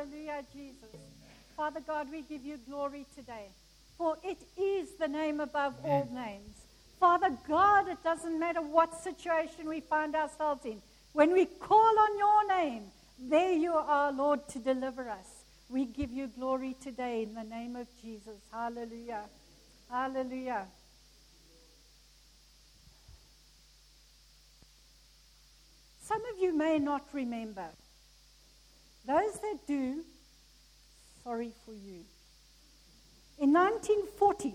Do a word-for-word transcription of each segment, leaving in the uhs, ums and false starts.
Hallelujah, Jesus. Father God, we give you glory today, for it is the name above Amen. All names. Father God, it doesn't matter what situation we find ourselves in. When we call on your name, there you are, Lord, to deliver us. We give you glory today in the name of Jesus. Hallelujah. Hallelujah. Some of you may not remember. Those that do, sorry for you. In nineteen forty,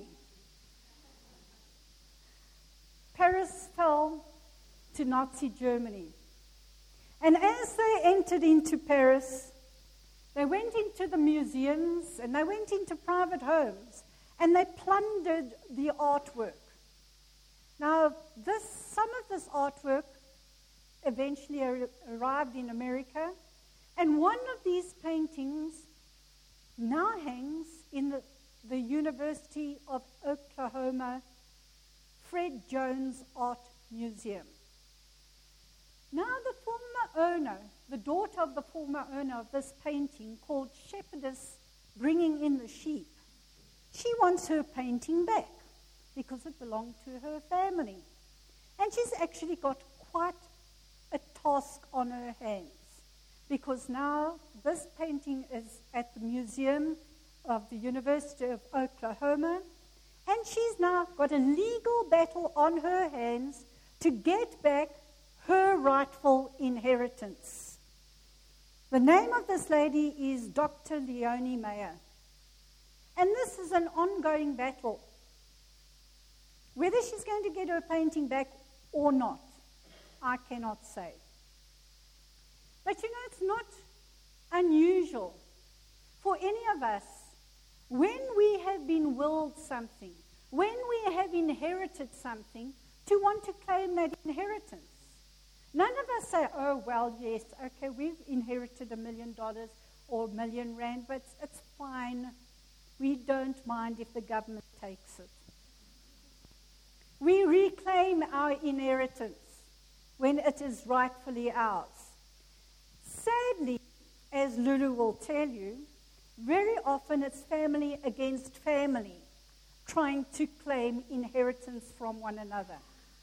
Paris fell to Nazi Germany. And as they entered into Paris, they went into the museums and they went into private homes and they plundered the artwork. Now, this, some of this artwork eventually ar- arrived in America, and one of these paintings now hangs in the, the University of Oklahoma Fred Jones Art Museum. Now the former owner, the daughter of the former owner of this painting, called Shepherdess Bringing in the Sheep, she wants her painting back because it belonged to her family. And she's actually got quite a task on her hands, because now this painting is at the Museum of the University of Oklahoma, and she's now got a legal battle on her hands to get back her rightful inheritance. The name of this lady is Doctor Leonie Meyer. And this is an ongoing battle. Whether she's going to get her painting back or not, I cannot say. But you know, it's not unusual for any of us, when we have been willed something, when we have inherited something, to want to claim that inheritance. None of us say, oh, well, yes, okay, we've inherited a million dollars or a million rand, but it's fine. We don't mind if the government takes it. We reclaim our inheritance when it is rightfully ours. Sadly, as Lulu will tell you, very often it's family against family trying to claim inheritance from one another.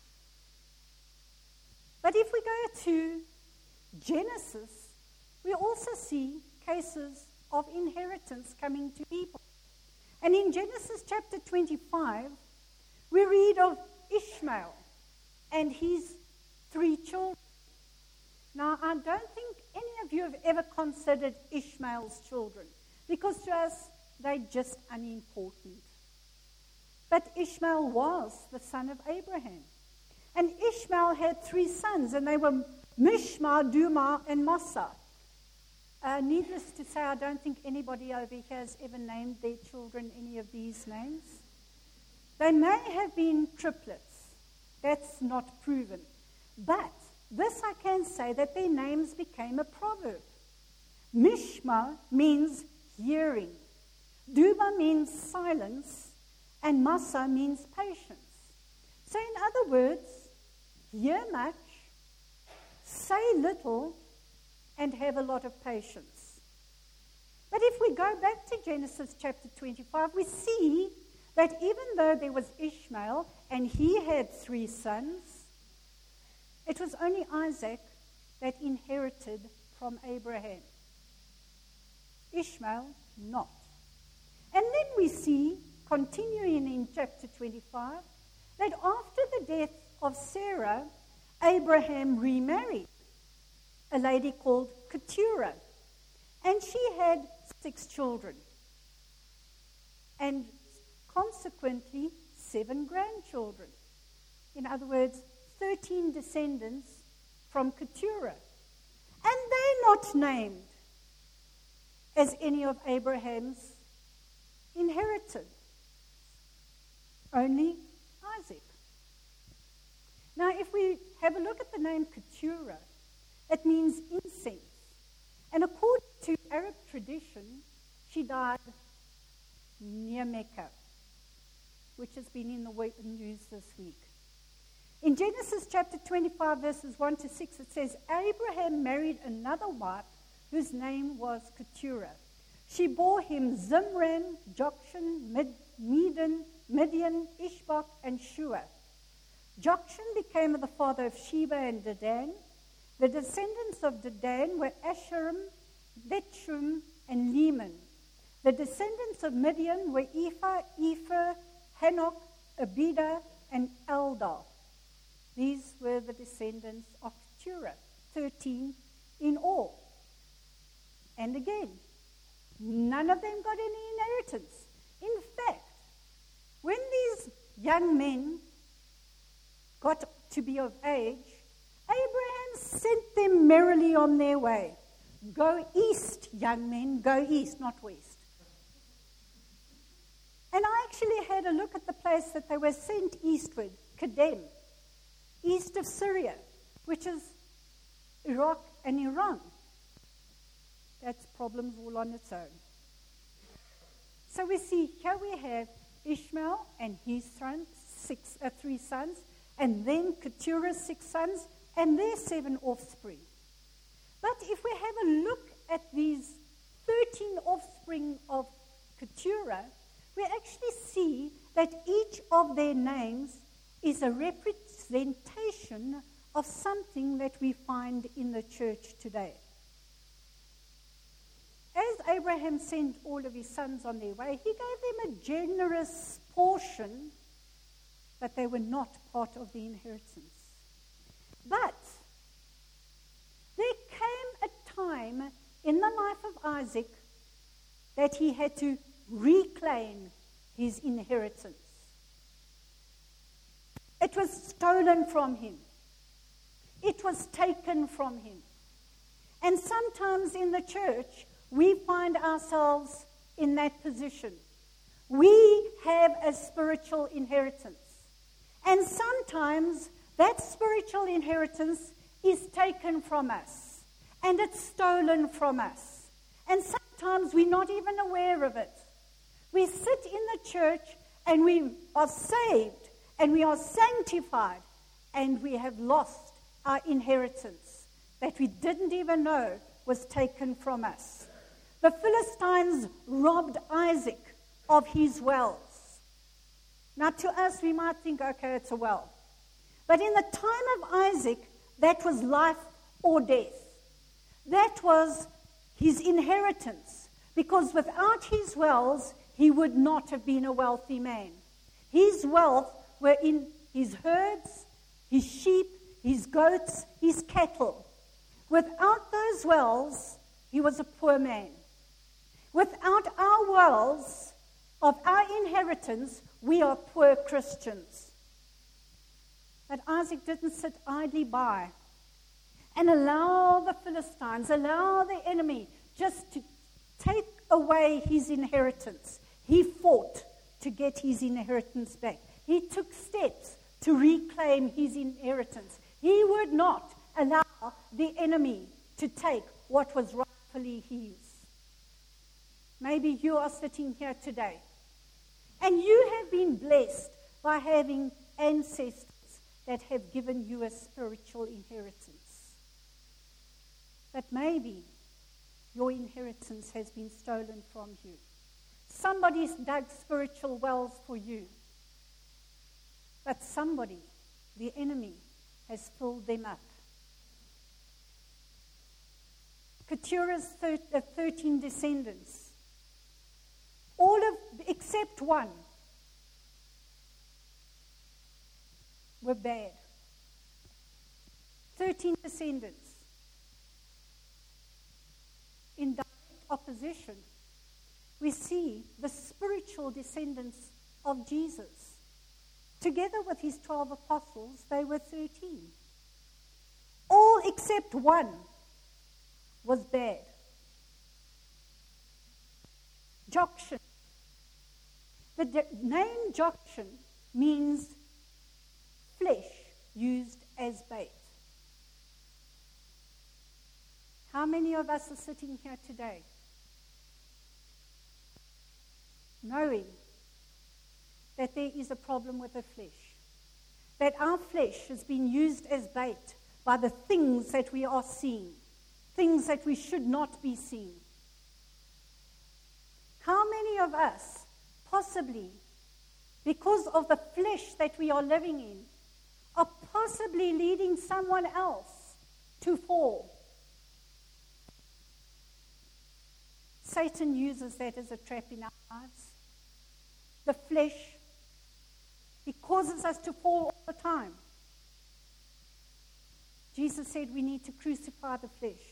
But if we go to Genesis, we also see cases of inheritance coming to people. And in Genesis chapter twenty-five, we read of Ishmael and his three children. Now, I don't think any of you have ever considered Ishmael's children, because to us, they're just unimportant. But Ishmael was the son of Abraham. And Ishmael had three sons, and they were Mishma, Duma, and Massa. Uh, needless to say, I don't think anybody over here has ever named their children any of these names. They may have been triplets. That's not proven. But this I can say, that their names became a proverb. Mishma means hearing. Duma means silence. And Massa means patience. So in other words, hear much, say little, and have a lot of patience. But if we go back to Genesis chapter twenty-five, we see that even though there was Ishmael and he had three sons, it was only Isaac that inherited from Abraham. Ishmael not. And then we see, continuing in chapter twenty-five, that after the death of Sarah, Abraham remarried a lady called Keturah, and she had six children, and consequently seven grandchildren. In other words, thirteen descendants from Keturah. And they're not named as any of Abraham's inheritors, only Isaac. Now, if we have a look at the name Keturah, it means incense. And according to Arab tradition, she died near Mecca, which has been in the news this week. In Genesis chapter twenty-five, verses one to six, it says, Abraham married another wife whose name was Keturah. She bore him Zimran, Jokshan, Mid- Medan, Midian, Ishbak, and Shua. Jokshan became the father of Sheba and Dedan. The descendants of Dedan were Asherim, Bethshum, and Leman. The descendants of Midian were Ephah, Ephah, Hanok, Abida, and Eldah. These were the descendants of Keturah, thirteen in all. And again, none of them got any inheritance. In fact, when these young men got to be of age, Abraham sent them merrily on their way. Go east, young men, go east, not west. And I actually had a look at the place that they were sent eastward, Kedem, east of Syria, which is Iraq and Iran. That's problems all on its own. So we see here we have Ishmael and his sons, six, uh, three sons, and then Keturah's six sons, and their seven offspring. But if we have a look at these thirteen offspring of Keturah, we actually see that each of their names is a representation of something that we find in the church today. As Abraham sent all of his sons on their way, he gave them a generous portion, but they were not part of the inheritance. But there came a time in the life of Isaac that he had to reclaim his inheritance. It was stolen from him. It was taken from him. And sometimes in the church, we find ourselves in that position. We have a spiritual inheritance. And sometimes that spiritual inheritance is taken from us. And it's stolen from us. And sometimes we're not even aware of it. We sit in the church and we are saved and we are sanctified and we have lost our inheritance that we didn't even know was taken from us. The Philistines robbed Isaac of his wells. Now to us we might think, okay, it's a well. But in the time of Isaac, that was life or death. That was his inheritance. Because without his wells, he would not have been a wealthy man. His wealth were in his herds, his sheep, his goats, his cattle. Without those wells, he was a poor man. Without our wells of our inheritance, we are poor Christians. But Isaac didn't sit idly by and allow the Philistines, allow the enemy just to take away his inheritance. He fought to get his inheritance back. He took steps to reclaim his inheritance. He would not allow the enemy to take what was rightfully his. Maybe you are sitting here today and you have been blessed by having ancestors that have given you a spiritual inheritance. But maybe your inheritance has been stolen from you. Somebody's dug spiritual wells for you. But somebody, the enemy, has filled them up. Keturah's thir- uh, thirteen descendants, all of, except one, were bad. Thirteen descendants. In direct opposition, we see the spiritual descendants of Jesus. Together with his twelve apostles, they were thirteen. All except one was bad. Jokshan. The de- name Jokshan means flesh used as bait. How many of us are sitting here today knowing that there is a problem with the flesh? That our flesh has been used as bait by the things that we are seeing. things that we should not be seeing? How many of us, possibly, because of the flesh that we are living in, are possibly leading someone else to fall? Satan uses that as a trap in our lives. The flesh, he causes us to fall all the time. Jesus said we need to crucify the flesh.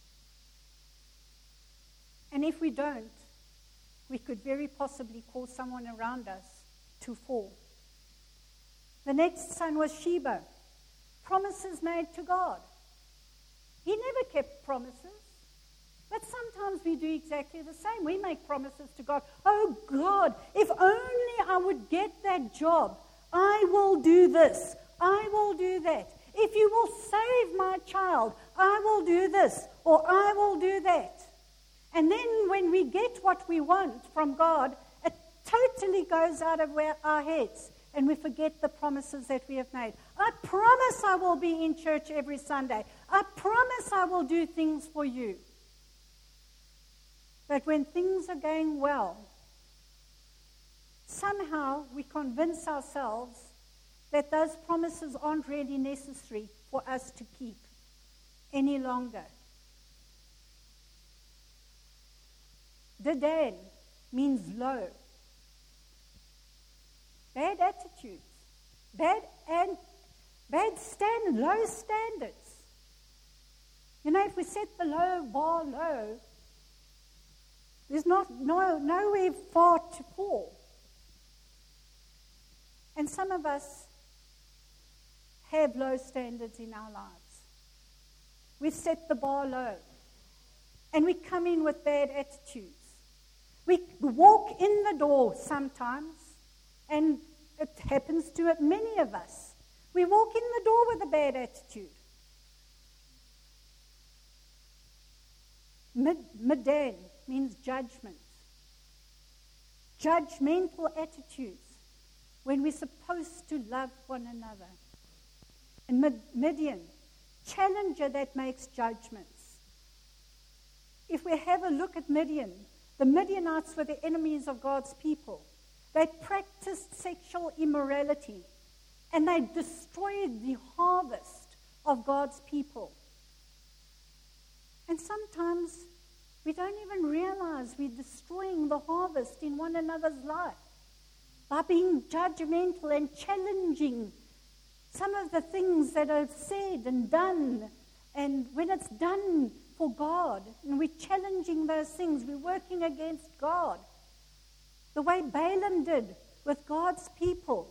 And if we don't, we could very possibly cause someone around us to fall. The next son was Sheba. Promises made to God. He never kept promises. But sometimes we do exactly the same. We make promises to God. Oh God, if only I would get that job, I will do this. I will do that. If you will save my child, I will do this or I will do that. And then when we get what we want from God, it totally goes out of our heads and we forget the promises that we have made. I promise I will be in church every Sunday. I promise I will do things for you. But when things are going well, somehow we convince ourselves that those promises aren't really necessary for us to keep any longer. Dedan means low. Bad attitudes. Bad and bad stand, low standards. You know, if we set the low bar low, there's not no nowhere far to fall. And some of us have low standards in our lives. We've set the bar low. And we come in with bad attitudes. We walk in the door sometimes, and it happens to many of us. We walk in the door with a bad attitude. Medan means judgment. Judgmental attitudes when we're supposed to love one another. And Midian, challenger that makes judgments. If we have a look at Midian, the Midianites were the enemies of God's people. They practiced sexual immorality and they destroyed the harvest of God's people. And sometimes we don't even realize we're destroying the harvest in one another's life by being judgmental and challenging some of the things that are said and done. And when it's done for God, and we're challenging those things, we're working against God. The way Balaam did with God's people.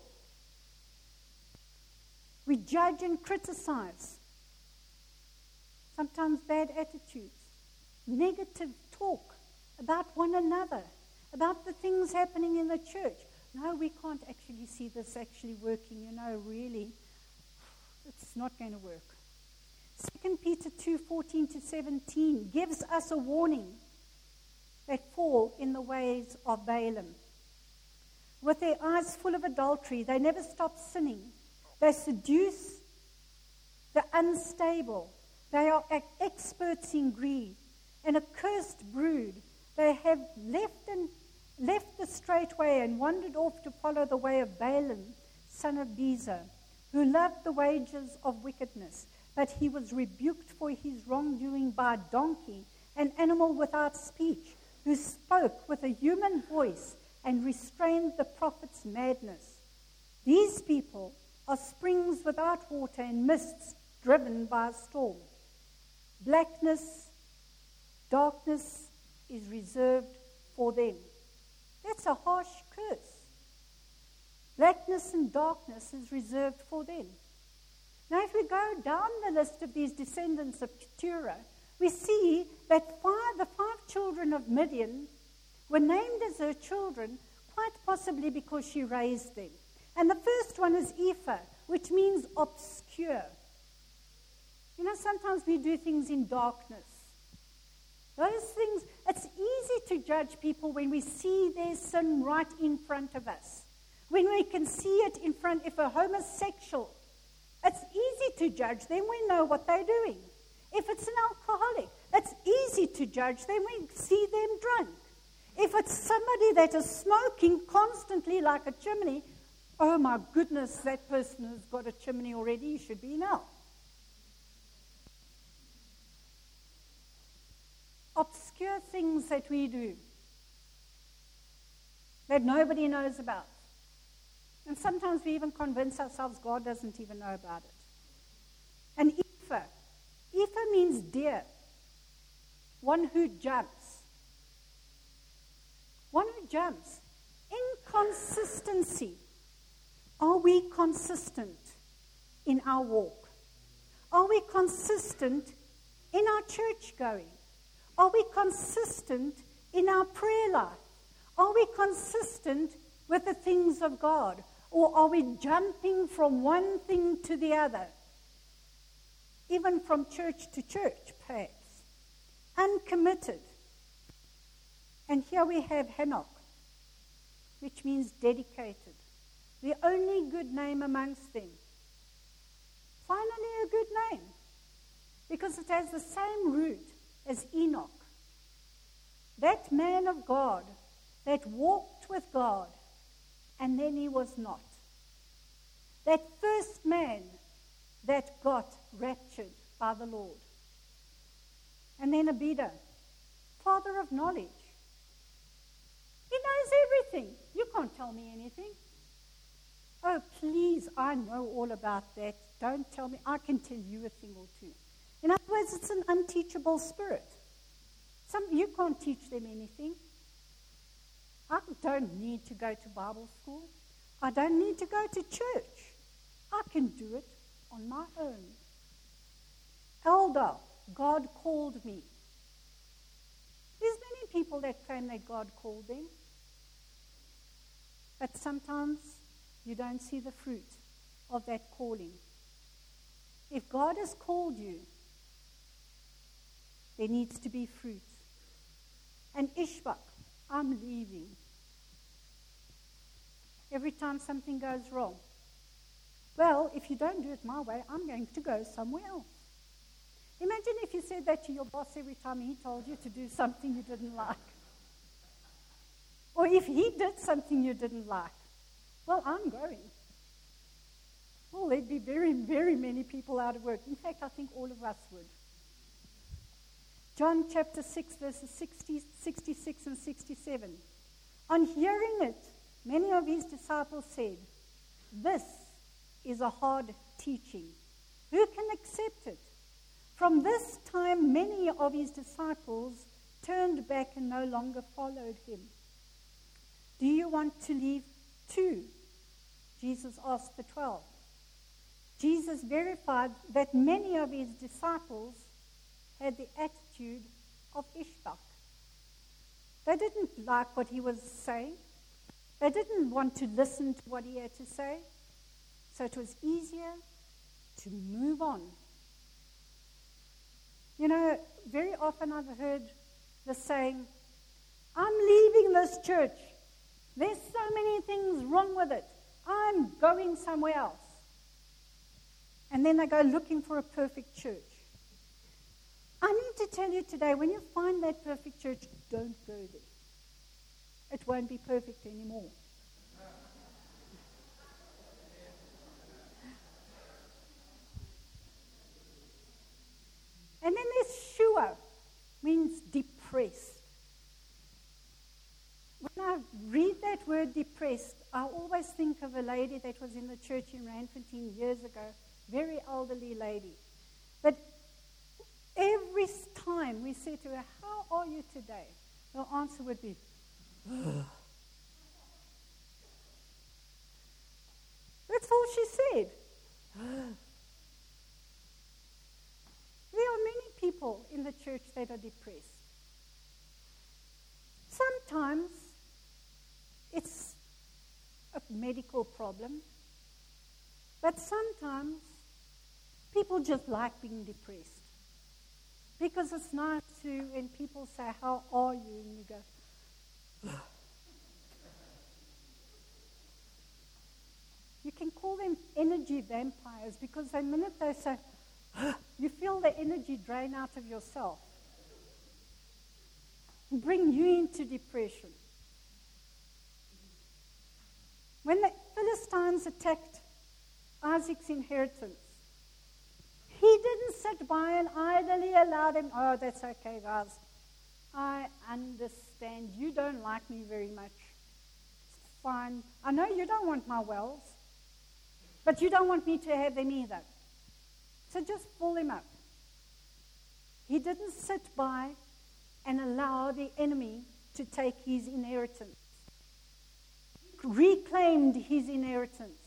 We judge and criticize. Sometimes bad attitudes. Negative talk about one another, about the things happening in the church. No, we can't actually see this actually working, you know, really. It's not going to work. Second Peter two, fourteen to seventeen gives us a warning that fall in the ways of Balaam. With their eyes full of adultery, they never stop sinning. They seduce the unstable. They are experts in greed. An accursed brood. They have left and left the straight way and wandered off to follow the way of Balaam, son of Bezer, who loved the wages of wickedness. But he was rebuked for his wrongdoing by a donkey, an animal without speech, who spoke with a human voice and restrained the prophet's madness. These people are springs without water and mists driven by a storm. Blackness, darkness is reserved for them. That's a harsh curse. Blackness and darkness is reserved for them. Now, if we go down the list of these descendants of Keturah, we see that five, the five children of Midian were named as her children, quite possibly because she raised them. And the first one is Ephah, which means obscure. You know, sometimes we do things in darkness. Those things, it's easy to judge people when we see their sin right in front of us. When we can see it in front, if a homosexual, it's easy to judge them. We know what they're doing. If it's an alcoholic, It's easy to judge them when we see them drunk. If it's somebody that is smoking constantly like a chimney, oh my goodness, that person has got a chimney already, he should be in hell. Obscure things that we do that nobody knows about. And sometimes we even convince ourselves God doesn't even know about it. And Ephah. Ephah means deer. One who jumps. One who jumps. Inconsistency. Are we consistent in our walk? Are we consistent in our church going? Are we consistent in our prayer life? Are we consistent with the things of God? Or are we jumping from one thing to the other? Even from church to church, perhaps. Uncommitted. And here we have Hanok, which means dedicated. The only good name amongst them. Finally, a good name. Because it has the same root as Enoch. That man of God that walked with God and then he was not. That first man that got raptured by the Lord. And then Abida, father of knowledge. He knows everything. You can't tell me anything. Oh, please, I know all about that. Don't tell me. I can tell you a thing or two. In other words, it's an unteachable spirit. Some, you can't teach them anything. I don't need to go to Bible school. I don't need to go to church. I can do it on my own. Elder, God called me. There's many people that claim that God called them. But sometimes you don't see the fruit of that calling. If God has called you, there needs to be fruit. And Ishbak, I'm leaving. Every time something goes wrong. Well, if you don't do it my way, I'm going to go somewhere else. Imagine if you said that to your boss every time he told you to do something you didn't like. Or if he did something you didn't like. Well, I'm going. Well, there'd be very, very many people out of work. In fact, I think all of us would. John chapter six, verses sixty, sixty-six and sixty-seven. On hearing it, many of his disciples said, "This is a hard teaching. Who can accept it?" From this time, many of his disciples turned back and no longer followed him. Do you want to leave too? Jesus asked the twelve. Jesus verified that many of his disciples had the attitude of Ishbak. They didn't like what he was saying. They didn't want to listen to what he had to say. So it was easier to move on. You know, very often I've heard the saying, "I'm leaving this church. There's so many things wrong with it. I'm going somewhere else." And then they go looking for a perfect church. I need to tell you today, when you find that perfect church, don't go there. It won't be perfect anymore. And then there's shua, means depressed. When I read that word depressed, I always think of a lady that was in the church in Randfontein years ago, very elderly lady. But every time we say to her, "How are you today?" her answer would be, "Ugh." That's all she said. Ugh. There are many people in the church that are depressed. Sometimes it's a medical problem, but sometimes people just like being depressed. Because it's nice to, when people say, "How are you?" and you go, "Ugh." You can call them energy vampires because the minute they say, "Ugh," you feel the energy drain out of yourself. and bring you into depression. When the Philistines attacked Isaac's inheritance, he didn't sit by and idly allow them, oh, that's okay, guys. I understand. You don't like me very much. It's fine. I know you don't want my wells, but you don't want me to have them either. So just pull them up. He didn't sit by and allow the enemy to take his inheritance. He reclaimed his inheritance.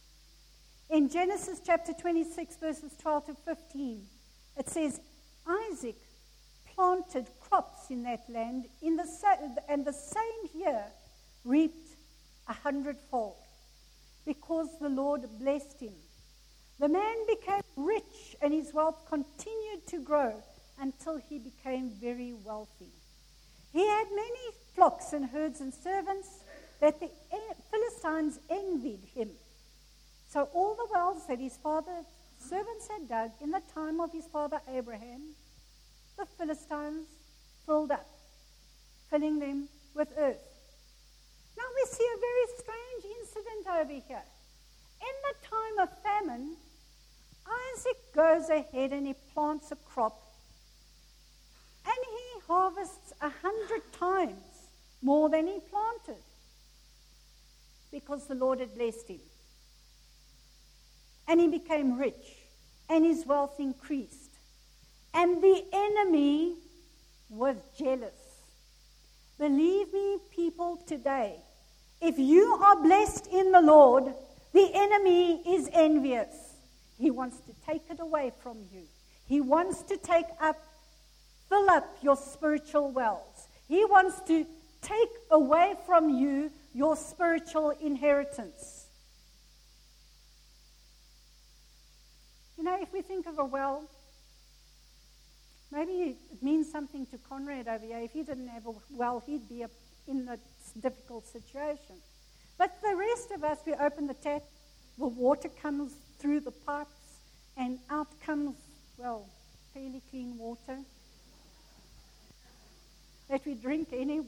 In Genesis chapter twenty-six, verses twelve to fifteen, it says, Isaac planted crops in that land, in the sa- and the same year reaped a hundredfold, because the Lord blessed him. The man became rich, and his wealth continued to grow until he became very wealthy. He had many flocks and herds and servants that the Philistines envied him. So all the wells that his father's servants had dug in the time of his father Abraham, the Philistines filled up, filling them with earth. Now we see a very strange incident over here. In the time of famine, Isaac goes ahead and he plants a crop, and he harvests a hundred times more than he planted, because the Lord had blessed him. And he became rich, and his wealth increased. And the enemy was jealous. Believe me, people, today, if you are blessed in the Lord, the enemy is envious. He wants to take it away from you. He wants to take up, fill up your spiritual wells. He wants to take away from you your spiritual inheritance. You know, if we think of a well, maybe it means something to Conrad over here. If he didn't have a well, he'd be in a difficult situation. But the rest of us, we open the tap, the water comes through the pipes, and out comes, well, fairly clean water that we drink anyway.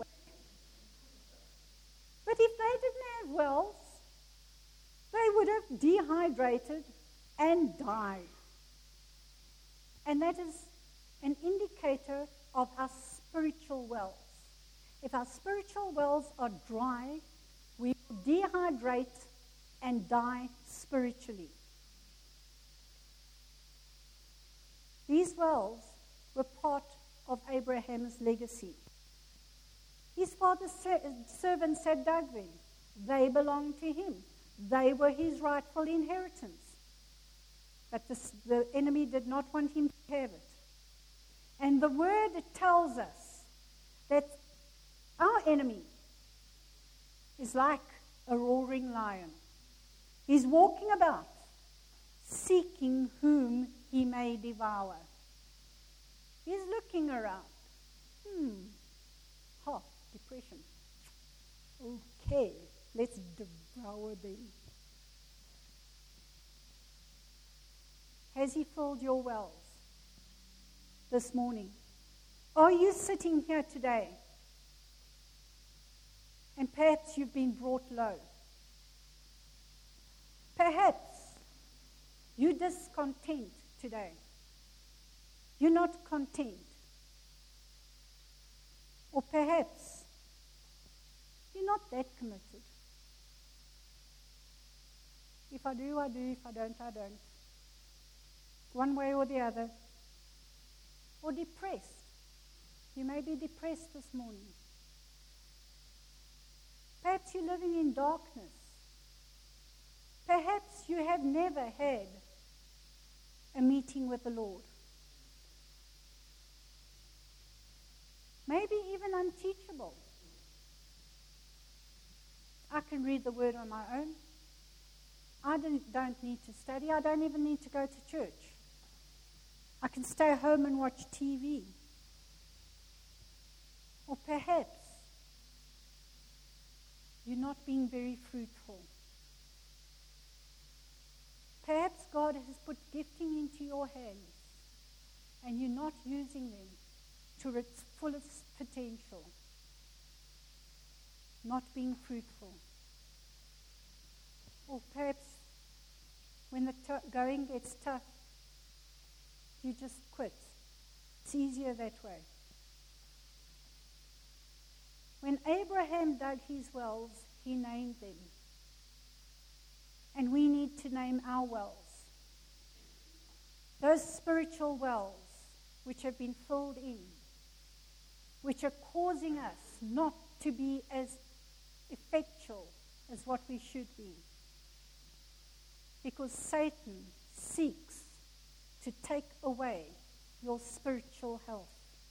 But if they didn't have wells, they would have dehydrated and died. And that is an indicator of our spiritual wells. If our spiritual wells are dry, we will dehydrate and die spiritually. These wells were part of Abraham's legacy. His father's servants had dug them. They belonged to him. They were his rightful inheritance. But the, the enemy did not want him to have it. And the word tells us that our enemy is like a roaring lion. He's walking about, seeking whom he may devour. He's looking around. Hmm. Ha, depression. Okay, let's devour them. Has he filled your wells this morning? Are you sitting here today and perhaps you've been brought low? Perhaps you're discontent today. You're not content. Or perhaps you're not that committed. If I do, I do. If I don't, I don't. One way or the other. Or depressed. You may be depressed this morning. Perhaps you're living in darkness. Perhaps you have never had a meeting with the Lord. Maybe even unteachable. I can read the word on my own. I don't, don't need to study. I don't even need to go to church. I can stay home and watch T V. Or perhaps you're not being very fruitful. Perhaps God has put gifting into your hands and you're not using them to its fullest potential, not being fruitful. Or perhaps when the t- going gets tough, you just quit. It's easier that way. When Abraham dug his wells, he named them. And we need to name our wells. Those spiritual wells which have been filled in, which are causing us not to be as effectual as what we should be. Because Satan seeks to take away your spiritual health.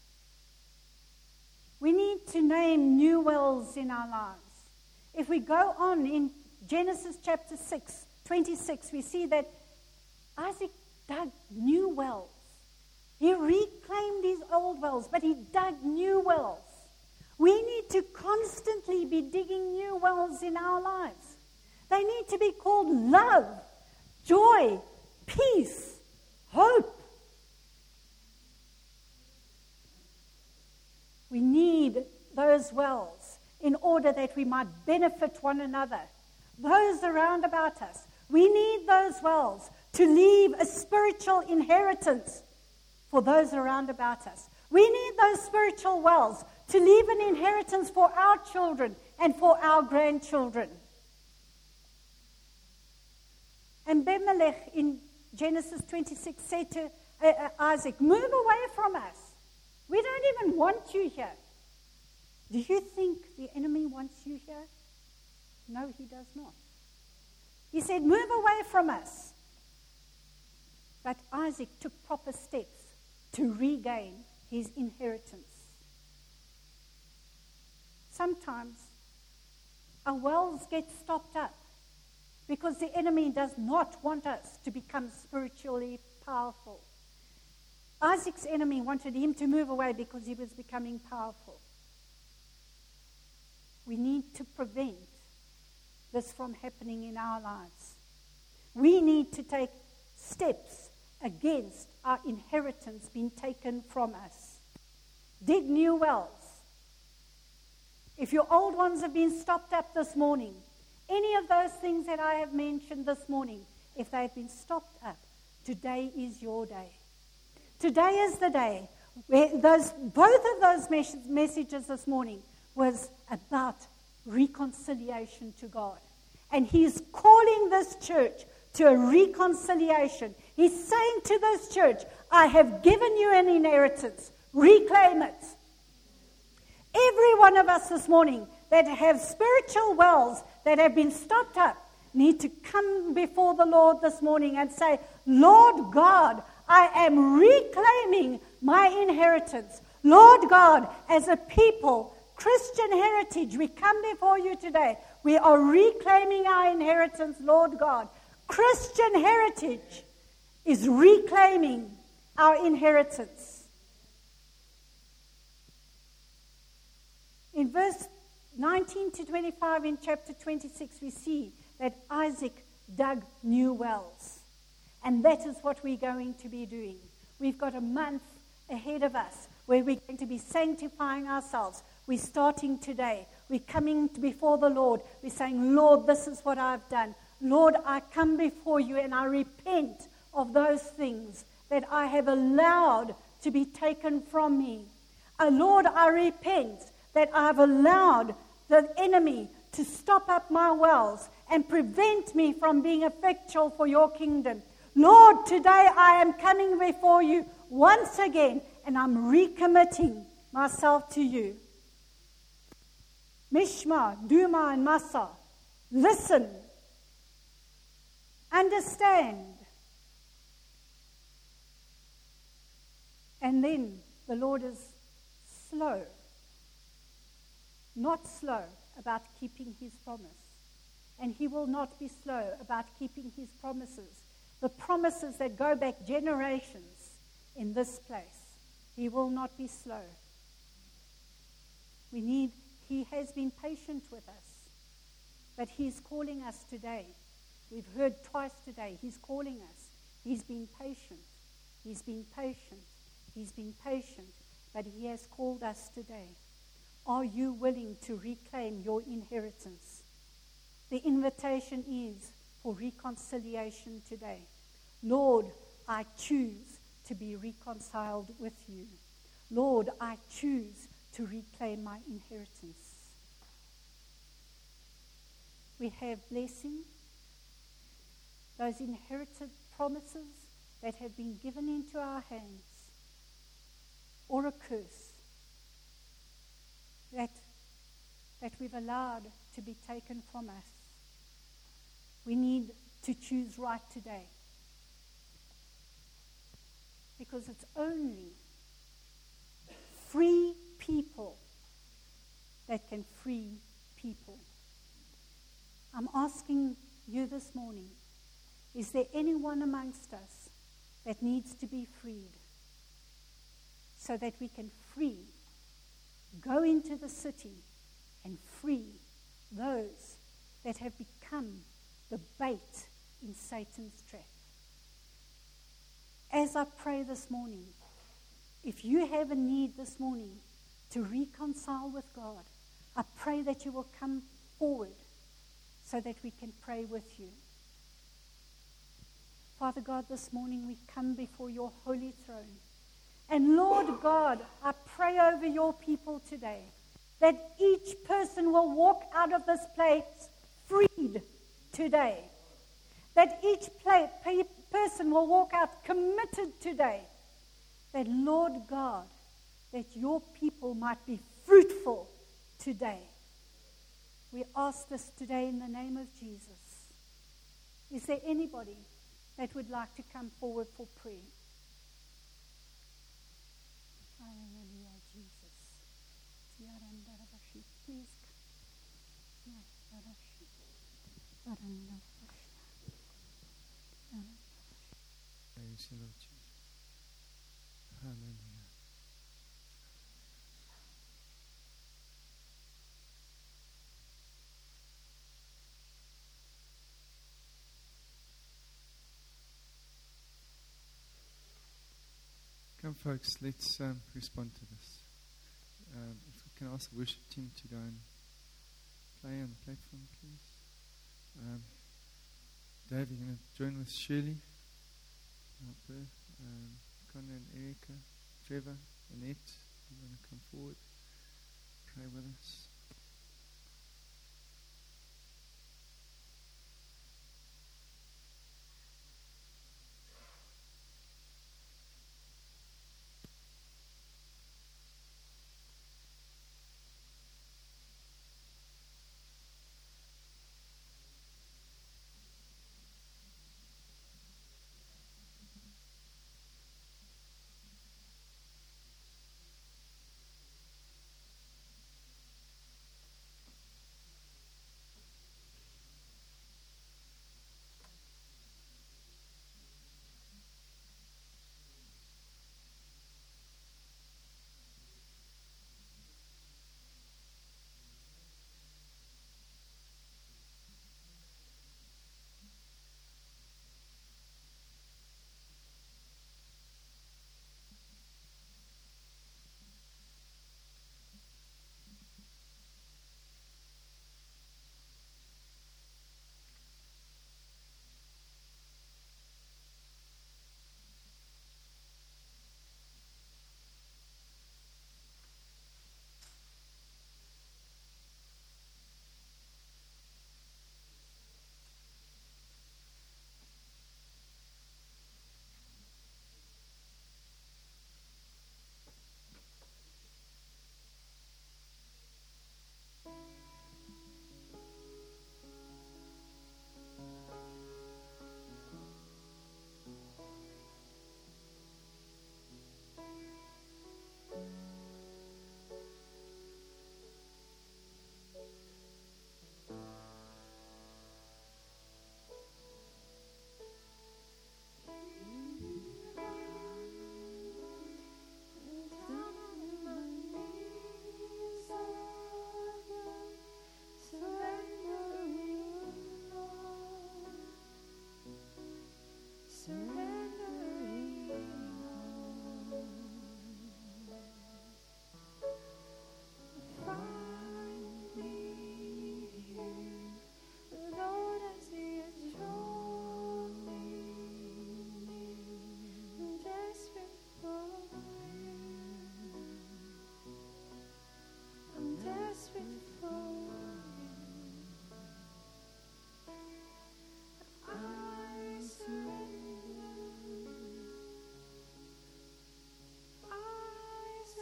We need to name new wells in our lives. If we go on in Genesis chapter six, twenty-six, we see that Isaac dug new wells. He reclaimed his old wells, but he dug new wells. We need to constantly be digging new wells in our lives. They need to be called love, joy, peace, hope. We need those wells in order that we might benefit one another, those around about us. We need those wells to leave a spiritual inheritance for those around about us. We need those spiritual wells to leave an inheritance for our children and for our grandchildren. And Abimelech in Genesis twenty-six said to uh, uh, Isaac, move away from us. We don't even want you here. Do you think the enemy wants you here? No, he does not. He said, move away from us. But Isaac took proper steps to regain his inheritance. Sometimes our wells get stopped up because the enemy does not want us to become spiritually powerful. Isaac's enemy wanted him to move away because he was becoming powerful. We need to prevent this from happening in our lives. We need to take steps against our inheritance being taken from us. Dig new wells. If your old ones have been stopped up this morning, any of those things that I have mentioned this morning, if they have been stopped up, today is your day. Today is the day where those both of those mes- messages this morning was about reconciliation to God. And he's calling this church to a reconciliation. He's saying to this church, I have given you an inheritance. Reclaim it. Every one of us this morning that have spiritual wells that have been stopped up need to come before the Lord this morning and say, Lord God, I am reclaiming my inheritance. Lord God, as a people, Christian heritage, we come before you today. We are reclaiming our inheritance, Lord God. Christian heritage is reclaiming our inheritance. In verse nineteen to twenty-five in chapter twenty-six, we see that Isaac dug new wells. And that is what we're going to be doing. We've got a month ahead of us where we're going to be sanctifying ourselves. We're starting today. We're coming before the Lord. We're saying, Lord, this is what I've done. Lord, I come before you and I repent of those things that I have allowed to be taken from me. Uh, Lord, I repent that I've allowed the enemy to stop up my wells and prevent me from being effectual for your kingdom. Lord, today I am coming before you once again and I'm recommitting myself to you. Mishma, Duma, and Massa, listen, understand. And then the Lord is slow, not slow about keeping his promise. And he will not be slow about keeping his promises. The promises that go back generations in this place. He will not be slow. We need, he has been patient with us. But he's calling us today. We've heard twice today. He's calling us. He's been patient. He's been patient. He's been patient. but He has called us today. Are you willing to reclaim your inheritance? The invitation is for reconciliation today. Lord, I choose to be reconciled with you. Lord, I choose to reclaim my inheritance. We have blessing, those inherited promises that have been given into our hands, or a curse that, that we've allowed to be taken from us. We need to choose right today, because it's only free people that can free people. I'm asking you this morning, is there anyone amongst us that needs to be freed so that we can free, go into the city and free those that have become the bait in Satan's trap? As I pray this morning, if you have a need this morning to reconcile with God, I pray that you will come forward so that we can pray with you. Father God, this morning we come before your holy throne. And Lord God, I pray over your people today that each person will walk out of this place freed today. That each pla- pe- person will walk out committed today. That, Lord God, that your people might be fruitful today. We ask this today in the name of Jesus. Is there anybody that would like to come forward for prayer? Hallelujah, Jesus. Please. Praise you, Lord Jesus. Hallelujah. Come, folks, let's um, respond to this. Um, if we can ask the worship team to go and play on the platform, please. Um, Dave, you're going to join with Shirley, out there. Um, Connor and Erica, Trevor, Annette, you want to come forward, pray with us.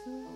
so